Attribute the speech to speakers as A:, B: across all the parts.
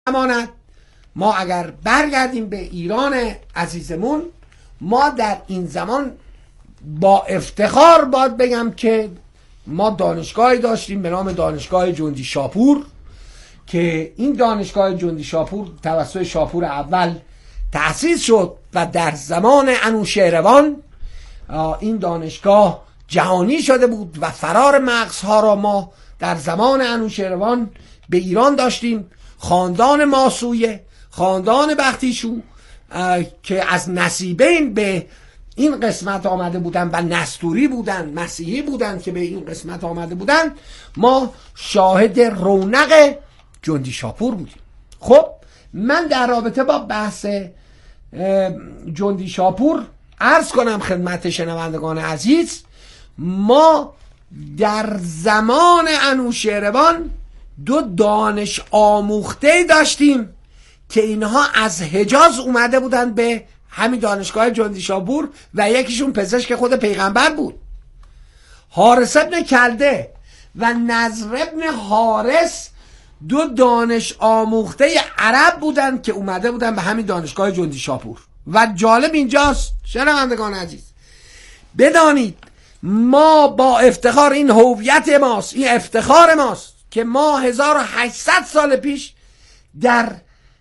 A: امانت ما اگر برگردیم به ایران عزیزمون، ما در این زمان با افتخار باید بگم که ما دانشگاهی داشتیم به نام دانشگاه جندی شاپور که این دانشگاه جندی شاپور توسط شاپور اول تأسیس شد و در زمان انوشیروان این دانشگاه جهانی شده بود و فرار مغزها را ما در زمان انوشیروان به ایران داشتیم. خاندان ماسویه، خاندان بختیشو که از نصیبین به این قسمت آمده بودن و نستوری بودن، مسیحی بودن که به این قسمت آمده بودن، ما شاهد رونق جندی شاپور بودیم. خب من در رابطه با بحث جندی شاپور عرض کنم خدمت شنوندگان عزیز، ما در زمان انوشیروان دو دانش آموخته داشتیم که اینها از حجاز اومده بودن به همین دانشگاه جندی شاپور و یکیشون پزشک خود پیغمبر بود، حارس ابن کلده و نضر ابن حارس، دو دانش آموخته عرب بودن که اومده بودن به همین دانشگاه جندی شاپور. و جالب اینجاست شنوندگان عزیز بدانید ما با افتخار، این هویت ماست، این افتخار ماست که ما 1800 سال پیش در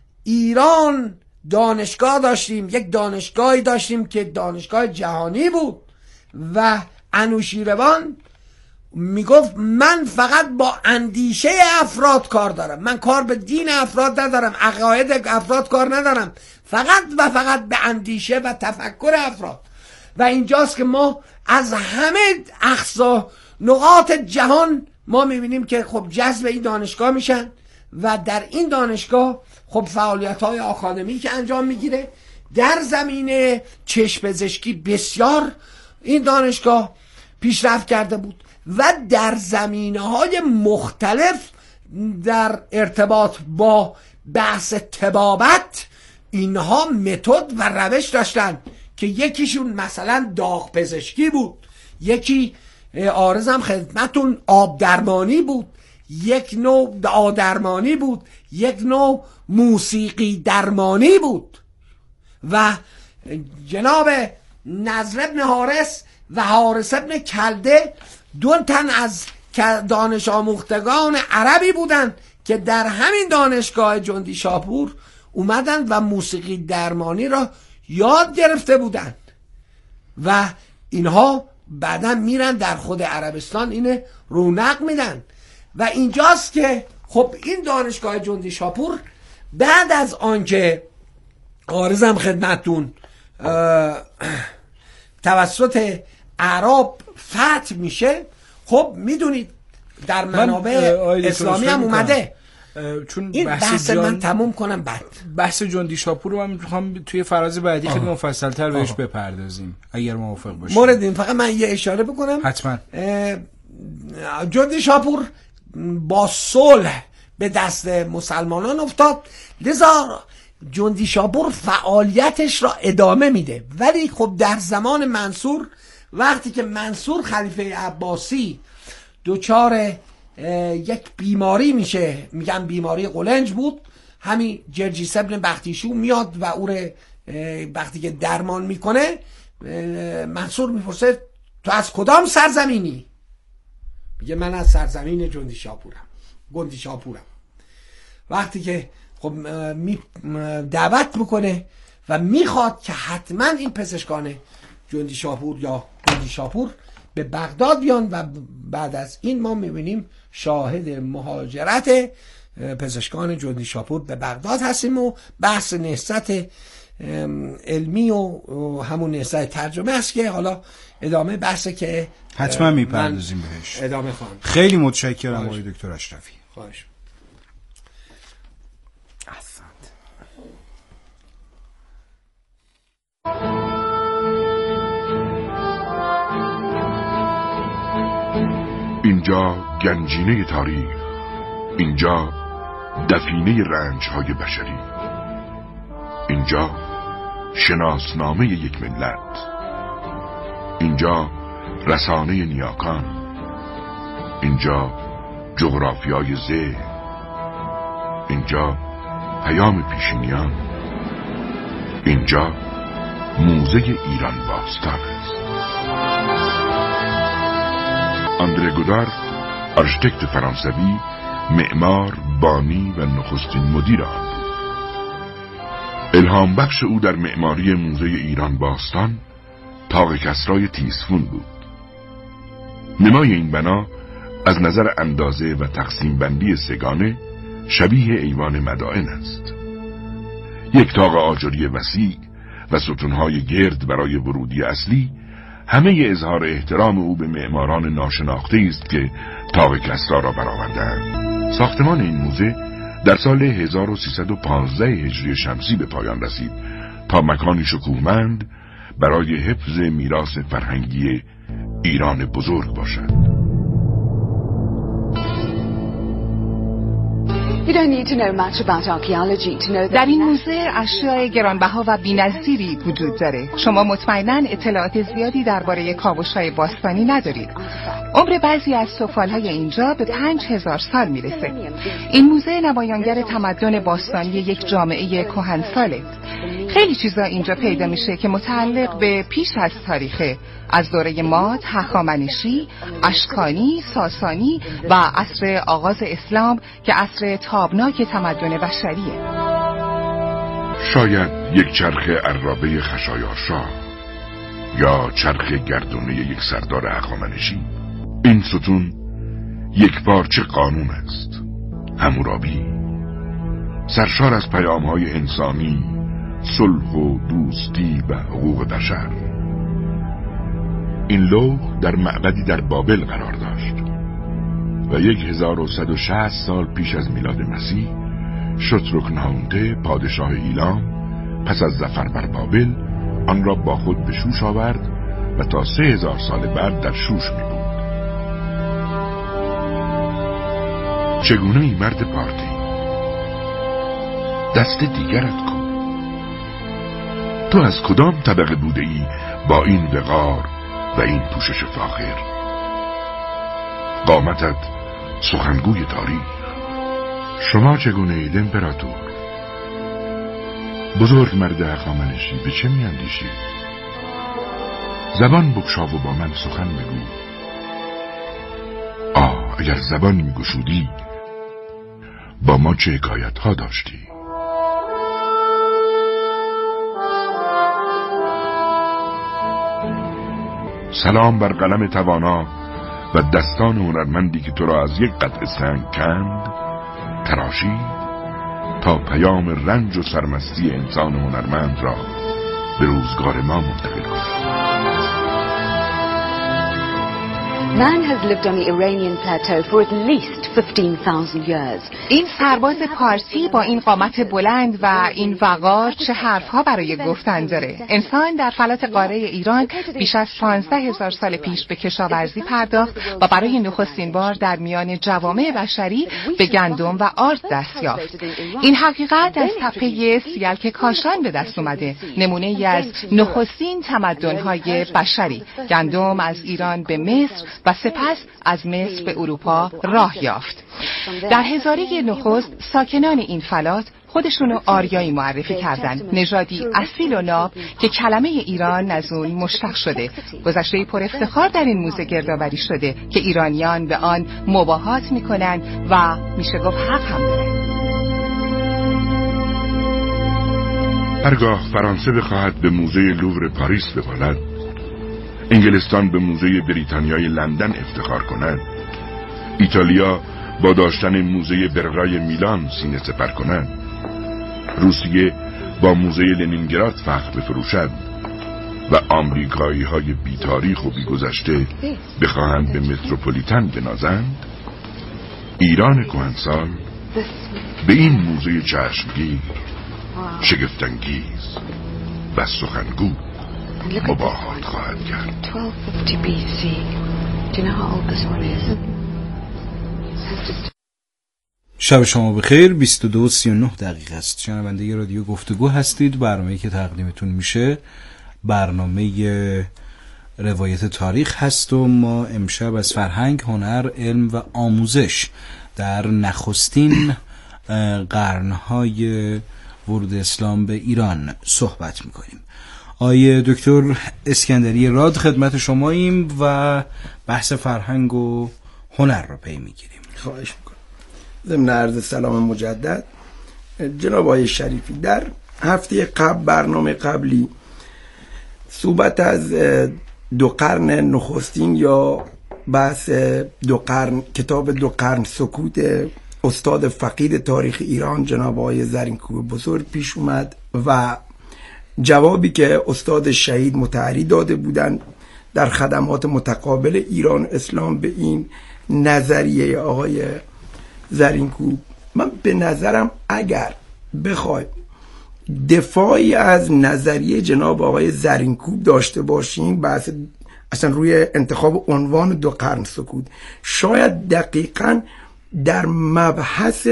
A: ایران دانشگاه داشتیم، یک دانشگاهی داشتیم که دانشگاه جهانی بود و انوشیروان میگفت من فقط با اندیشه افراد کار دارم، من کار به دین افراد ندارم، عقاید افراد کار ندارم، فقط و فقط به اندیشه و تفکر افراد. و اینجاست که ما از همه اقصا نقاط جهان ما میبینیم که خب جذب این دانشگاه میشن و در این دانشگاه خب فعالیت‌های آکادمی که انجام میگیره. در زمینه چشم پزشکی بسیار این دانشگاه پیشرفت کرده بود و در زمینه‌های مختلف در ارتباط با بحث طبابت اینها متد و روش داشتن که یکیشون مثلا داغ پزشکی بود، یکی عارضم خدمتون آب درمانی بود، یک نوع دعا درمانی بود، یک نوع موسیقی درمانی بود. و جناب نضر ابن حارس و حارس ابن کلده دو تن از دانش آموختگان عربی بودند که در همین دانشگاه جندی شاپور اومدن و موسیقی درمانی را یاد گرفته بودند و اینها بعدا میرن در خود عربستان اینه رونق میدن. و اینجاست که خب این دانشگاه جندی شاپور بعد از آنکه عارضم خدمتون توسط اعراب فتح میشه، خب میدونید در منابع اسلامی هم اومده.
B: چون
A: این بحث من تموم کنم بعد
B: بحث جندی شاپور رو من میخوام توی فراز بعدی خیلی مفصل‌تر بهش بپردازیم اگر موافق باشید.
A: موردین فقط من یه اشاره بکنم.
B: حتما.
A: جندی شاپور با صلح به دست مسلمانان افتاد، لذا جندی شاپور فعالیتش را ادامه میده. ولی خب در زمان منصور، وقتی که منصور خلیفه عباسی دوچار یک بیماری میشه، میگن بیماری قولنج بود، همین جرجیس ابن بختیشو میاد و او وقتی که درمان میکنه منصور میپرسه تو از کدام سرزمینی؟ میگه من از سرزمین جندی شاپورم. وقتی که خب دعوت میکنه و میخواد که حتما این پزشکان جندی شاپور به بغداد بیان و بعد از این ما میبینیم شاهد مهاجرت پزشکان جندی شاپور به بغداد هستیم و بحث نهضت علمی و همون نهضت ترجمه است که حالا ادامه بحثه که
B: حتما میپردازیم بهش.
A: ادامه خواهم.
B: خیلی متشکرم آقای دکتر اشرفی.
A: خواهش.
C: اینجا گنجینه تاریخ، اینجا دفینه رنج‌های بشری، اینجا شناسنامه یک ملت، اینجا رسانه نیاکان، اینجا جغرافیای ذهن، اینجا پیام پیشینیان، اینجا موزه ایران باستان است. اندره گودار، آرشیتکت فرانسوی، معمار، بانی و نخستین مدیر آن بود. الهام بخش او در معماری موزه ایران باستان طاق کسرای تیسفون بود. نمای این بنا از نظر اندازه و تقسیم بندی سگانه شبیه ایوان مدائن است. یک طاق آجری وسیع و ستونهای گرد برای ورودی اصلی، همه اظهار احترام او به معماران ناشناخته است که طاق کسری را برآوردند. ساختمان این موزه در سال 1315 هجری شمسی به پایان رسید تا مکانی شکوهمند برای حفظ میراث فرهنگی ایران بزرگ باشد.
D: در این موزه اشیاء گرانبها و بی‌نظیری وجود داره. شما مطمئناً اطلاعات زیادی درباره کاوش‌های باستانی ندارید. عمر بعضی از سفال‌های اینجا به 5000 سال میرسه. این موزه نمایانگر تمدن باستانی یک جامعه کهنساله. خیلی چیزا اینجا پیدا میشه که متعلق به پیش از تاریخه، از دوره ماد، هخامنشی، اشکانی، ساسانی و عصر آغاز اسلام که عصر تابناک تمدن بشریه.
C: شاید یک چرخ عرابه خشایارشا یا چرخ گردونه یک سردار هخامنشی. این ستون یک پارچه قانون است، حمورابی، سرشار از پیام‌های انسانی، صلح و دوستی و حقوق بشر. این لوح در معبدی در بابل قرار داشت و 1160 سال پیش از میلاد مسیح شترکنهونته پادشاه ایلام پس از ظفر بر بابل آن را با خود به شوش آورد و تا 3000 سال بعد در شوش می بود. چگونه ای مرد پارتی؟ دست دیگرت کن. تو از کدام طبقه بوده ای با این وقار و این پوشش فاخر؟ قامتت سخنگوی تاریخ. شما چگونه اید امپراتور؟ بزرگ مرد هخامنشی، به چه می اندیشی؟ زبان بگشا و با من سخن بگو. اگر زبان می گشودی با ما چه حکایت ها داشتی؟ سلام بر قلم توانا و دستان هنرمندی که تو را از یک قطعه سنگ کند، تراشید تا پیام رنج و سرمستی انسان هنرمند را به روزگار ما منتقل کند.
E: Man has lived on the Iranian plateau for at least 15,000 years.
D: این سرباز پارسی با این قامت بلند و این وقار چه حرفها برای گفتن داره. انسان در فلات قاره ایران بیش از 15,000 سال پیش به کشاورزی پرداخت و برای نخستین بار در میان جوامع بشری به گندم و آرد دست یافت. این حقیقت از تپه سیلک کاشان به دست اومده، نمونه ای از نخستین تمدن‌های بشری. گندم از ایران به مصر و سپس از مصر به اروپا راه یافت. در هزاره نخست ساکنان این فلات خودشونو آریایی معرفی کردن، نژادی اصیل و ناب که کلمه ایران از اون مشتق شده. گذشته پر افتخار در این موزه گردآوری شده که ایرانیان به آن مباهات میکنن و میشه گفت حق هم داره.
C: هرگاه فرانسه بخواهد به موزه لوور پاریس ببالد، انگلستان به موزه بریتانیای لندن افتخار کند، ایتالیا با داشتن موزه برغای میلان سینه سپر کند، روسیه با موزه لنینگراد فخر بفروشد و آمریکایی های بی تاریخ و بی گذشته بخواهند به متروپولیتن بنازند، ایران کهنسال به این موزه چشمگیر، شگفت‌انگیز و سخنگو مباهات خواهد کرد.
E: 1250 BC. Do you know how old this one is?
B: شب شما بخیر. 22:39 دقیقه است. شنونده رادیو گفتگو هستید. برنامه‌ای که تقدیمتون میشه برنامه روایت تاریخ هست و ما امشب از فرهنگ، هنر، علم و آموزش در نخستین قرنهای ورود اسلام به ایران صحبت میکنیم. آیه دکتر اسکندری راد خدمت شماییم و بحث فرهنگ و هنر رو پی میگیریم.
F: خواهش میکنم. ضمن عرض سلام مجدد جناب آقای شریفی، در هفته قبل برنامه قبلی صحبت از دو قرن نخستین یا بحث دو قرن، کتاب دو قرن سکوت استاد فقید تاریخ ایران جناب آقای زرینکوب بزرگ پیش اومد و جوابی که استاد شهید مطهری داده بودند در خدمات متقابل ایران اسلام به این نظریه آقای زرینکوب، من به نظرم اگر بخوایم دفاعی از نظریه جناب آقای زرینکوب داشته باشیم، بحث اصلا روی انتخاب عنوان دو قرن سکوت، شاید دقیقاً در مبحث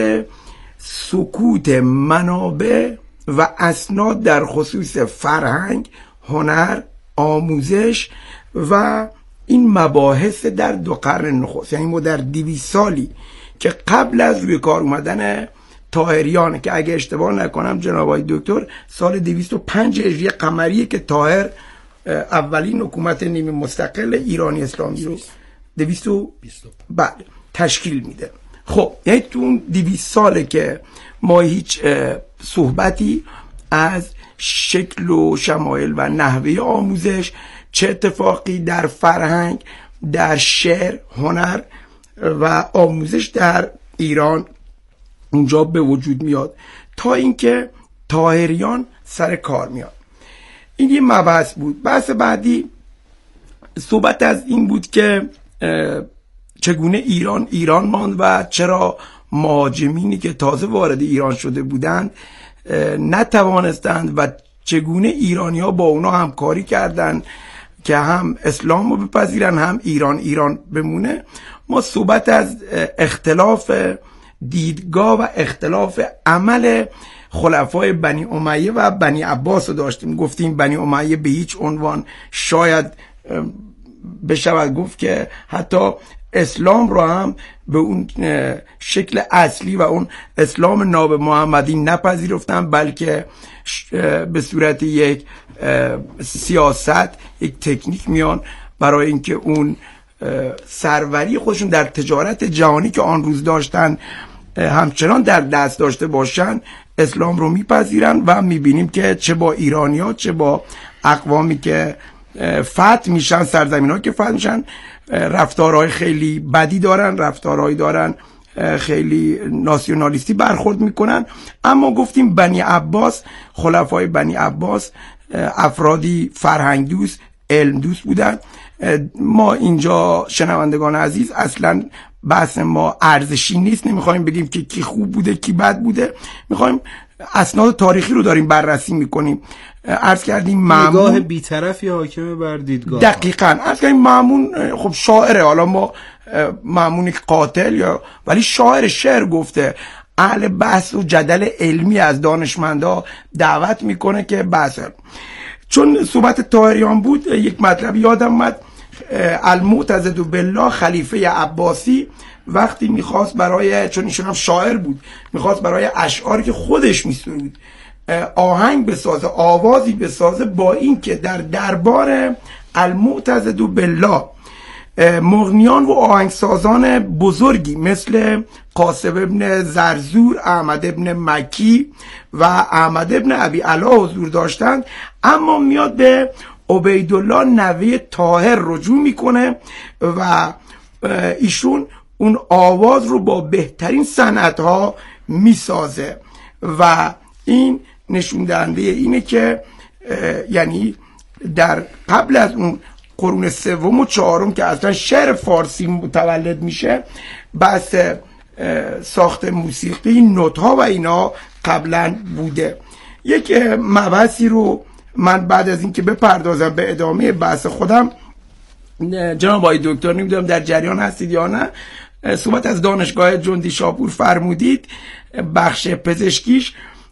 F: سکوت منابع و اسناد در خصوص فرهنگ، هنر، آموزش و این مباحث در دو قرن نخست، یعنی ما در 200 سالی که قبل از روی کار اومدن طاهریان، که اگه اشتباه نکنم جناب آقای دکتر سال 205 هجری قمریه که طاهر اولین حکومت نیمه مستقل ایرانی اسلامی رو 220 بله تشکیل میده. خب یعنی تو اون 200 ساله که ما هیچ صحبتی از شکل و شمایل و نحوه آموزش، چه اتفاقی در فرهنگ، در شعر، هنر و آموزش در ایران اونجا به وجود میاد تا اینکه طاهریان سر کار میاد. این یه مبحث بود. بحث بعدی صحبت از این بود که چگونه ایران ماند و چرا مهاجمینی که تازه وارد ایران شده بودند نتوانستند و چگونه ایرانی‌ها با اونا همکاری کردند که هم اسلام رو بپذیرن هم ایران بمونه. ما صحبت از اختلاف دیدگاه و اختلاف عمل خلفای بنی امیه و بنی عباس رو داشتیم. گفتیم بنی امیه به هیچ عنوان شاید بشود گفت که حتی اسلام رو هم به اون شکل اصلی و اون اسلام ناب محمدی نپذیرفتن، بلکه به صورت یک سیاست، یک تکنیک میان برای اینکه اون سروری خودشون در تجارت جهانی که آن روز داشتن همچنان در دست داشته باشن، اسلام رو میپذیرن و میبینیم که چه با ایرانی‌ها چه با اقوامی که فتح میشن، سرزمین‌ها که فتح میشن، رفتارهای خیلی بدی دارن، رفتارهایی دارن خیلی ناسیونالیستی برخورد میکنن. اما گفتیم بنی عباس، خلفای بنی عباس افرادی فرهنگ دوست، علم دوست بودن. ما اینجا شنوندگان عزیز اصلا بحث ما ارزشی نیست، نمیخوایم بگیم که کی خوب بوده کی بد بوده، میخوایم اسناد تاریخی رو داریم بررسی میکنیم. عرض کردیم مامون
B: نگاه بی‌طرفی حاکمه بر دیدگاه.
F: دقیقاً عرض کردیم مامون خب شاعره، حالا ما مامون قاتل یا ولی شاعر، شعر گفته، اهل بحث و جدل علمی از دانشمندا دعوت میکنه که بحث. چون صحبت طاهریان بود یک مطلب یادم اومد، المعتضد بالله خلیفه عباسی وقتی میخواست برای، چون ایشون هم شاعر بود، میخواست برای اشعاری که خودش میسرود آهنگ بسازه، آوازی بسازه، با این که در دربار المعتضد بالله مغنیان و آهنگسازان بزرگی مثل قاسم ابن زرزور، احمد ابن مکی و احمد ابن ابی علا حضور داشتند، اما میاد به عبیدالله نوه طاهر رجوع میکنه و ایشون اون آواز رو با بهترین صنعت‌ها میسازه و این نشون دهنده اینه که یعنی در قبل از اون قرون سوم و چهارم که اصلا شعر فارسی متولد میشه، بحث ساخت موسیقی، نوت‌ها و اینا قبلا بوده. یک مبحثی رو من بعد از اینکه بپردازم به ادامه بحث خودم، جناب آقای دکتر نمیدونم در جریان هستید یا نه، صحبت از دانشگاه جندی شاپور فرمودید، بخش پزشکیش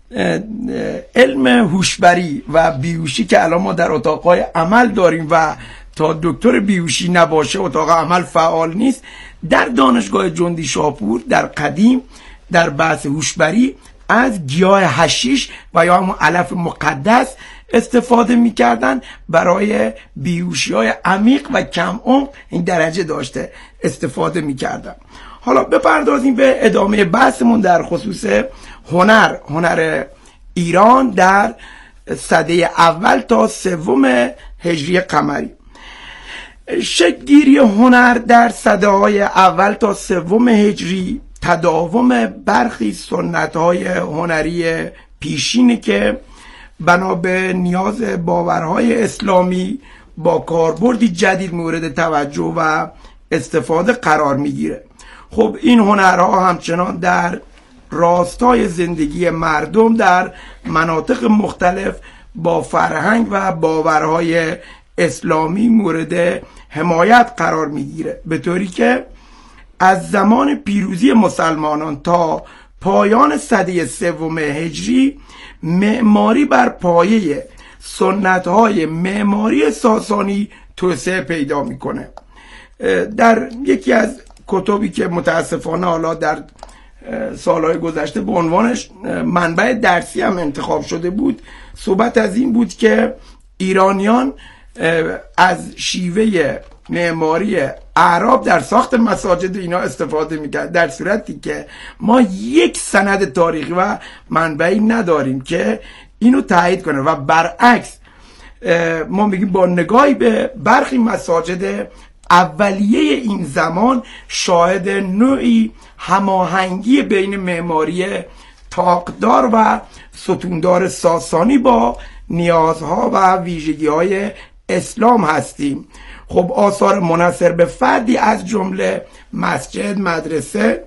F: علم هوشبری و بیهوشی که الان ما در اتاقهای عمل داریم و تا دکتر بیهوشی نباشه اتاق عمل فعال نیست. در دانشگاه جندی شاپور در قدیم در بحث هوشبری از گیاه حشیش و یا همون علف مقدس استفاده میکردن برای بیهوشی های عمیق و کم عمق، این درجه داشته استفاده میکردن. حالا بپردازیم به ادامه بحثمون در خصوص هنر ایران در سده اول تا سوم هجری قمری. شکل‌گیری هنر در سده های اول تا سوم هجری تداوم برخی سنت های هنری پیشینه که بنا به نیاز باورهای اسلامی با کاربردی جدید مورد توجه و استفاده قرار میگیره. خب این هنرها همچنان در راستای زندگی مردم در مناطق مختلف با فرهنگ و باورهای اسلامی مورد حمایت قرار میگیره، به طوری که از زمان پیروزی مسلمانان تا پایان سده سوم هجری معماری بر پایه سنت‌های معماری ساسانی توسعه پیدا میکنه. در یکی از کتبی که متاسفانه حالا در سالهای گذشته به عنوانش منبع درسی هم انتخاب شده بود، صحبت از این بود که ایرانیان از شیوه معماری اعراب در ساخت مساجد اینا استفاده میکرد، در صورتی که ما یک سند تاریخی و منبعی نداریم که اینو تایید کنه و برعکس ما میگیم با نگاهی به برخی مساجد اولیه این زمان شاهد نوعی هماهنگی بین معماری طاقدار و ستوندار ساسانی با نیازها و ویژگی‌های اسلام هستیم. خب آثار منحصر به فردی از جمله مسجد، مدرسه،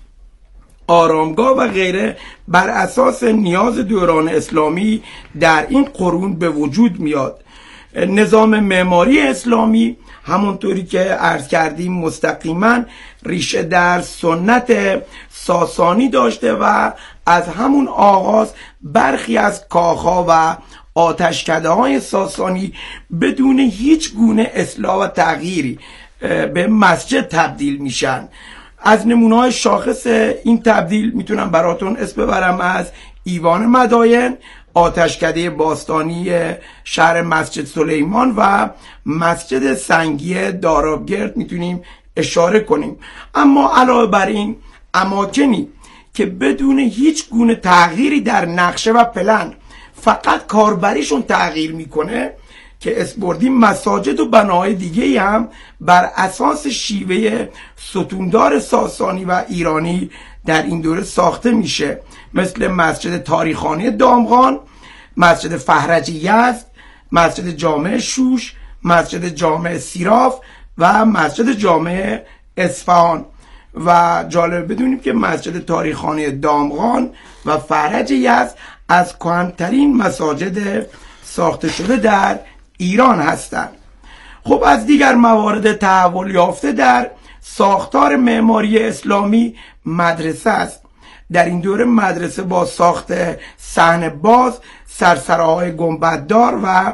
F: آرامگاه و غیره بر اساس نیاز دوران اسلامی در این قرون به وجود میاد. نظام معماری اسلامی همونطوری که عرض کردیم مستقیما ریشه در سنت ساسانی داشته و از همون آغاز برخی از کاخها و آتشکده‌های ساسانی بدون هیچ گونه اصلاح و تغییری به مسجد تبدیل میشن. از نمونه‌های شاخص این تبدیل میتونم براتون اسم ببرم از ایوان مداین، آتشکده باستانی شهر مسجد سلیمان و مسجد سنگی دارابگرد میتونیم اشاره کنیم. اما علاوه بر این اماکنی که بدون هیچ گونه تغییری در نقشه و پلن فقط کاربریشون تغییر میکنه که اسپردیم مساجد و بناهای دیگه هم بر اساس شیوه ستوندار ساسانی و ایرانی در این دوره ساخته میشه، مثل مسجد تاریخانی دامغان، مسجد فرج یزد، مسجد جامع شوش، مسجد جامع سیراف و مسجد جامع اصفهان. و جالب بدونیم که مسجد تاریخانی دامغان و فرج یزد از کهن‌ترین مساجد ساخته شده در ایران هستند. خب از دیگر موارد تحول یافته در ساختار معماری اسلامی مدرسه است. در این دوره مدرسه با ساخت صحن باز، سرسراهای گنبددار و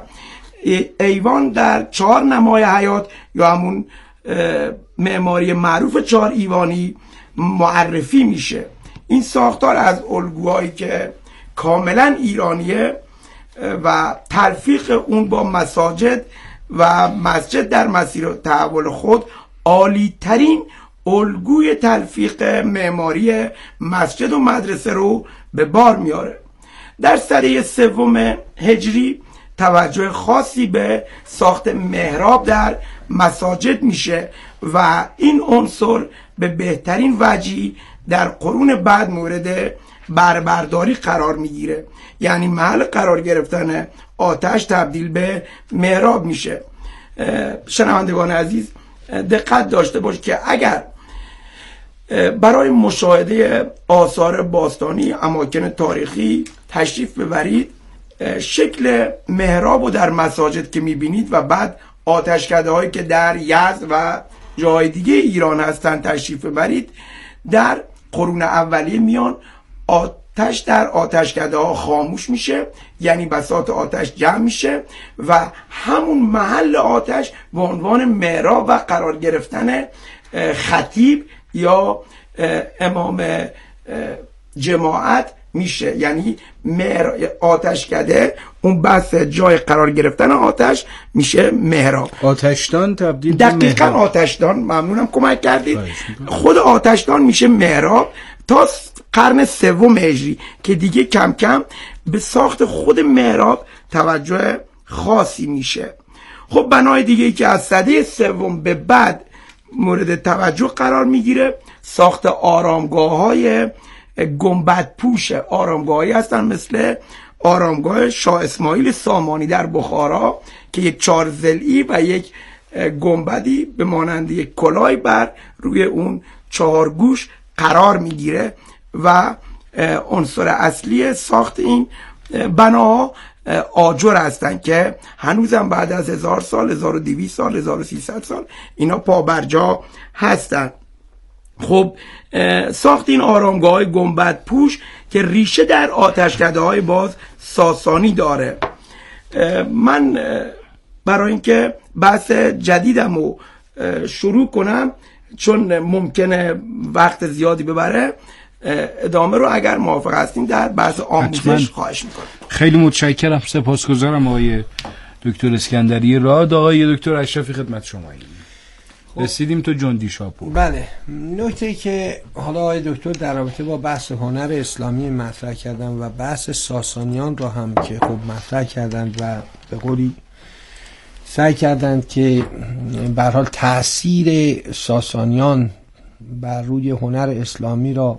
F: ایوان در 4 نمای حیات یا همون معماری معروف 4 ایوانی معرفی میشه. این ساختار از الگوهایی که کاملا ایرانیه و تلفیق اون با مساجد و مسجد در مسیر تحول خود عالی ترین الگوی تلفیق معماری مسجد و مدرسه رو به بار میاره. در سده سوم هجری توجه خاصی به ساخت محراب در مساجد میشه و این عنصر به بهترین وجهی در قرون بعد مورد بربرداری قرار میگیره، یعنی محل قرار گرفتن آتش تبدیل به محراب میشه. شنوندگان عزیز دقت داشته باش که اگر برای مشاهده آثار باستانی اماکن تاریخی تشریف ببرید، شکل محراب رو در مساجد که میبینید و بعد آتشکده هایی که در یزد و جای دیگه ایران هستن تشریف ببرید، در قرون اولیه میان آتش در آتشکده ها خاموش میشه، یعنی بساط آتش جمع میشه و همون محل آتش به عنوان محراب و قرار گرفتن خطیب یا امام جماعت میشه، یعنی آتشکده اون بحث جای قرار گرفتن آتش میشه محراب.
B: آتشدان تبدیل به
F: دقیقاً
B: محراب.
F: آتشدان، ممنونم کمک کردید. خود آتشدان میشه محراب تا قرن سوم هجری که دیگه کم کم به ساخت خود محراب توجه خاصی میشه. خب بنای دیگه که از سده سوم به بعد مورد توجه قرار میگیره ساخت آرامگاه‌های گنبد پوش. آرامگاهی هستن مثل آرامگاه شاه اسماعیل سامانی در بخارا که یک 4 ضلعی و یک گنبدی به مانند یک کلاهی بر روی اون 4 گوش قرار میگیره و عنصر اصلی ساخت این بناها آجر هستن که هنوزم بعد از 1000 سال، 1200 سال، 1300 سال اینا پابرجا هستن. خب ساخت این آرامگاه های گنبد پوش که ریشه در آتشکده های باز ساسانی داره. من برای اینکه بحث جدیدم رو شروع کنم چون ممکنه وقت زیادی ببره، ادامه رو اگر موافق هستیم در بحث آموزش خواهش میکنم.
B: خیلی متشکرم، سپاسگزارم آقای دکتر اسکندری راد. آقای دکتر اشرفی خدمت شما. رسیدیم تو جندی شاپور.
A: بله، نکته که حالا آقای دکتر در رابطه با بحث هنر اسلامی مطرح کردن و بحث ساسانیان را هم که خب مطرح کردن و به قولی سعی کردند که به هر حال تأثیر ساسانیان بر روی هنر اسلامی را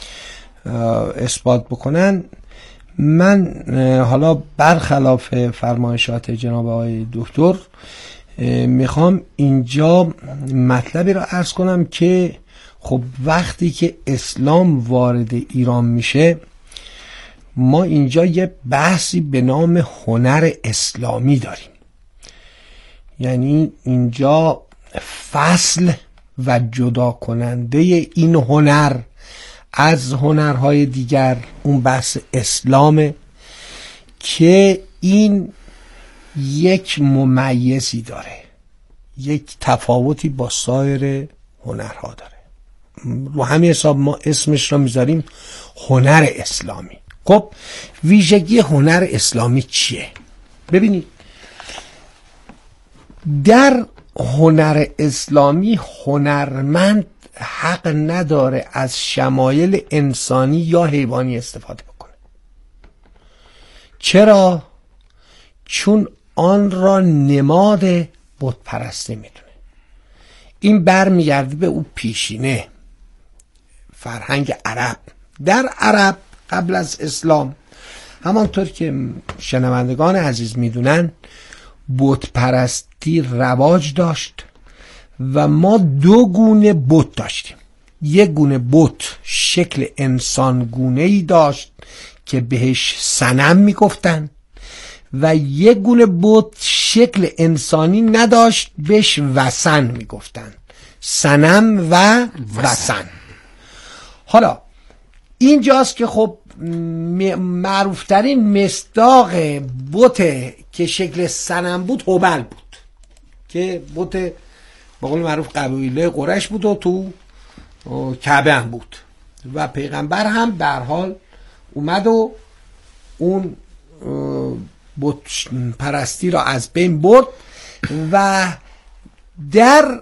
A: اثبات بکنن، من حالا برخلاف فرمایشات جناب آقای دکتر میخوام اینجا مطلبی را عرض کنم که خب وقتی که اسلام وارد ایران میشه ما اینجا یه بحثی به نام هنر اسلامی داریم. یعنی اینجا فصل و جدا کننده این هنر از هنرهای دیگر اون بحث اسلامه که این یک ممیزی داره، یک تفاوتی با سایر هنرها داره. رو همین حساب ما اسمش را میذاریم هنر اسلامی. خب ویژگی هنر اسلامی چیه؟ ببینید در هنر اسلامی هنرمند حق نداره از شمایل انسانی یا حیوانی استفاده بکنه. چرا؟ چون آن را نماد بت پرستی میدونه. این برمیگرده به اون پیشینه فرهنگ عرب. در عرب قبل از اسلام همانطور که شنوندگان عزیز میدونن بت پرستی رواج داشت و ما 2 گونه بت داشتیم. یک گونه بت شکل انسان گونه‌ای داشت که بهش صنم میگفتن و یک گونه بت شکل انسانی نداشت بهش وثن میگفتن. صنم و وثن. حالا اینجاست که خب معروفترین مصداق بت که شکل صنم بود هبل بود که بت به قول معروف قبیله قریش بود و تو کعبه هم بود و پیغمبر هم به هر حال اومد و اون بت پرستی را از بین برد و در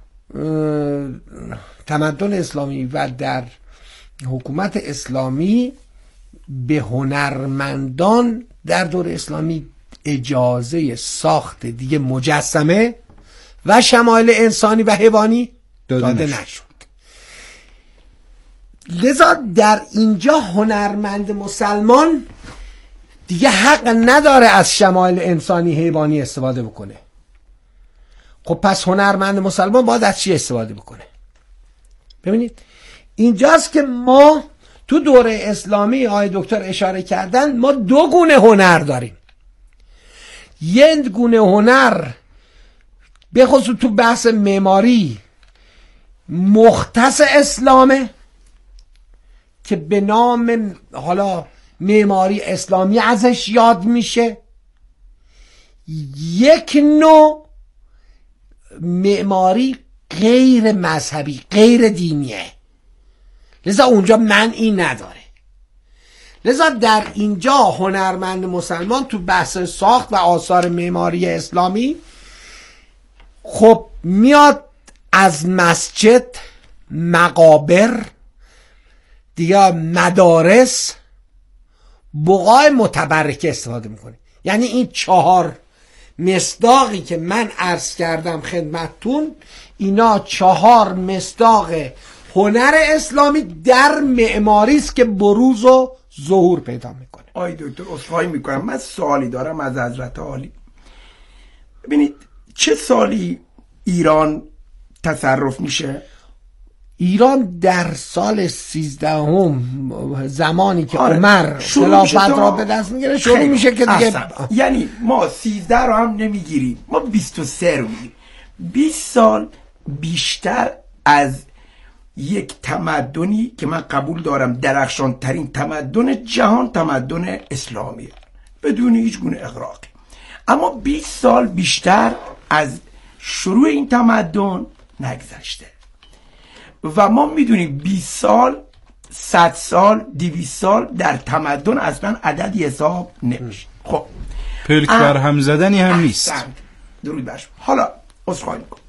A: تمدن اسلامی و در حکومت اسلامی به هنرمندان در دور اسلامی اجازه ساخت دیگه مجسمه و شمایل انسانی و حیوانی داده نشد. لذا در اینجا هنرمند مسلمان دیگه حق نداره از شمایل انسانی حیوانی استفاده بکنه. خب پس هنرمند مسلمان باید از چی استفاده بکنه؟ ببینید اینجاست که ما تو دوره اسلامی آقای دکتر اشاره کردن ما 2 گونه هنر داریم. یک گونه هنر به خصوص تو بحث معماری مختص اسلامه که به نام حالا معماری اسلامی ازش یاد میشه. یک نوع معماری غیر مذهبی، غیر دینیه، لذا اونجا منعی نداره. لذا در اینجا هنرمند مسلمان تو بحث ساخت و آثار معماری اسلامی خب میاد از مسجد، مقابر، دیگه مدارس، بقاع متبرکه استفاده میکنه. یعنی این 4 مصداقی که من عرض کردم خدمتتون، اینا 4 مصداق هنر اسلامی در معماری است که بروز و ظهور پیدا میکنه.
F: آی دکتر عذرخواهی میکنم، من سوالی دارم از حضرت عالی. ببینید چه سالی ایران تصرف میشه؟
A: ایران در سال 13 زمانی که عمر خلافت را به دست میگیره شروع میشه که دیگه
F: یعنی ما 13 رو هم نمیگیریم، ما 23 رو میگیریم. 20 سال بیشتر از یک تمدنی که من قبول دارم درخشان ترین تمدن جهان تمدن اسلامیه بدون هیچ گونه اغراقی، اما 20 سال بیشتر از شروع این تمدن نگذشته و ما میدونیم 20 سال 100 سال 200 سال در تمدن اصلا عددی حساب نمیشه. خب
B: پلک بر هم زدنی هم نیست.
F: درود بر شما. حالا عذرخواهی میکنم،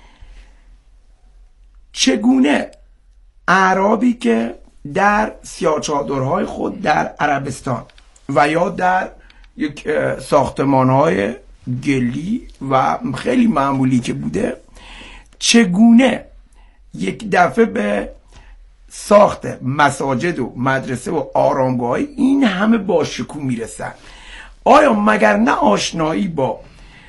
F: چگونه اعرابی که در سیاه‌چادرهای خود در عربستان و یا در یک ساختمانهای گلی و خیلی معمولی که بوده، چگونه یک دفعه به ساخت مساجد و مدرسه و آرامگاهی این همه باشکوه میرسن؟ آیا مگر نه آشنایی با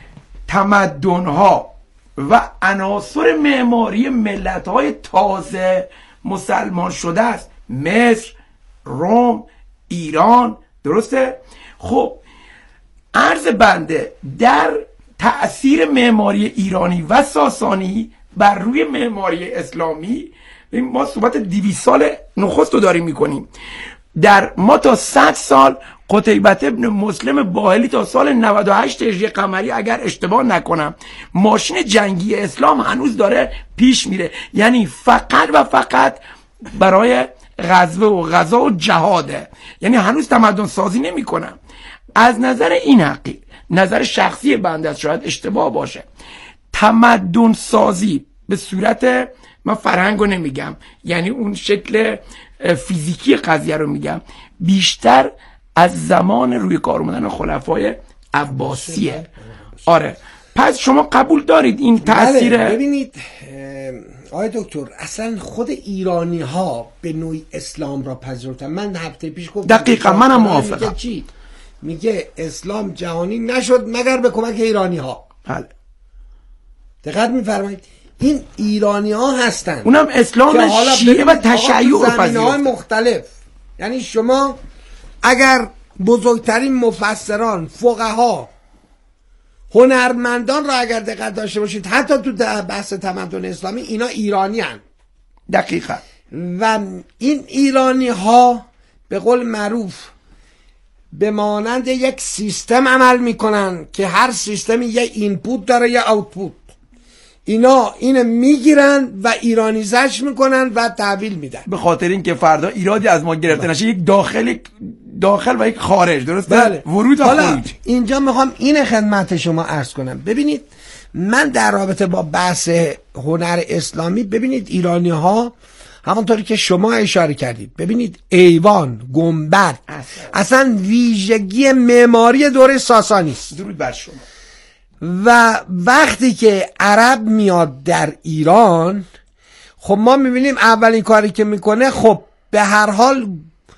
F: تمدن‌ها و عناصر معماری ملت‌های تازه مسلمان شده است؟ مصر، روم، ایران، درسته؟ خب عرض بنده در تأثیر معماری ایرانی و ساسانی بر روی معماری اسلامی، ما صحبت 200 سال نخست رو داریم میکنیم، در ما تا 100 سال قتیبة ابن مسلم باهلی تا سال 98 هجری قمری اگر اشتباه نکنم ماشین جنگی اسلام هنوز داره پیش میره، یعنی فقط و فقط برای غزوه و غزا و جهاده، یعنی هنوز تمدن سازی نمی کنم. از نظر این حقیق، نظر شخصی بنده است، شاید اشتباه باشه، تمدن سازی به صورت، من فرهنگو نمیگم، یعنی اون شکل فیزیکی قضیه رو میگم، بیشتر از زمان روی کار اومدن خلفای عباسیه. آره، پس شما قبول دارید این تأثیر؟
A: ببینید آقای دکتر، اصلا خود ایرانی ها به نوعی اسلام را پذیرفتن. من هفته پیش گفتم
F: دقیقا منم موافقم.
A: میگه اسلام جهانی نشد مگر به کمک ایرانی ها.
F: بله،
A: دقت میفرمایید، این ایرانی ها هستن،
F: اونم اسلام شیعه و تشیع رو
A: پذیرفتن مختلف. یعنی شما اگر بزرگترین مفسران، فقها، هنرمندان را اگر دقت داشته باشید، حتی تو بحث تمدن اسلامی اینا ایرانی هن.
F: دقیقا.
A: و این ایرانی ها به قول معروف به مانند یک سیستم عمل میکنن که هر سیستمی یه اینپوت داره یه آوتپوت. اینا اینو میگیرن و ایرانیزش میکنن و تحویل میدن،
F: به خاطر اینکه فردا ایرادی از ما گرفته نشه. یک داخل و یک خارج، درسته؟
A: بله.
F: ورود و خروج.
A: اینجا میخوام این خدمت شما عرض کنم. ببینید من در رابطه با بحث هنر اسلامی، ببینید ایرانی ها همونطوری که شما اشاره کردید، ببینید ایوان، گنبد اصلا ویژگی معماری دوره ساسانی است.
F: درود بر شما.
A: و وقتی که عرب میاد در ایران، خب ما میبینیم اولین کاری که میکنه، خب به هر حال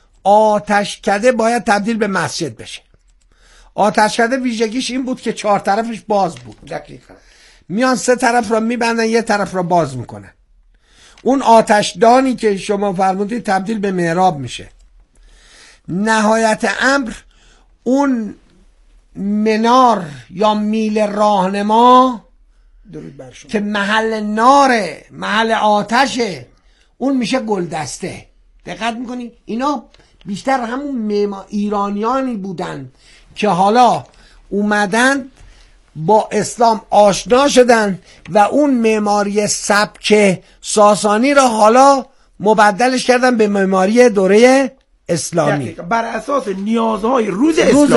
A: آتشکده باید تبدیل به مسجد بشه. آتشکده ویژگیش این بود که 4 طرفش باز بود. دقیقاً میان 3 طرف را میبندن، 1 طرف را باز میکنن. اون آتشدانی که شما فرمودید تبدیل به محراب میشه. نهایت امر اون منار یا میل راهنما که محل ناره، محل آتشه، اون میشه گلدسته. دقت میکنی؟ اینا بیشتر همون ایرانیانی بودن که حالا اومدن با اسلام آشنا شدن و اون معماری سبک ساسانی را حالا مبدلش کردن به معماری دوره اسلامی
F: بر اساس نیازهای روز اسلام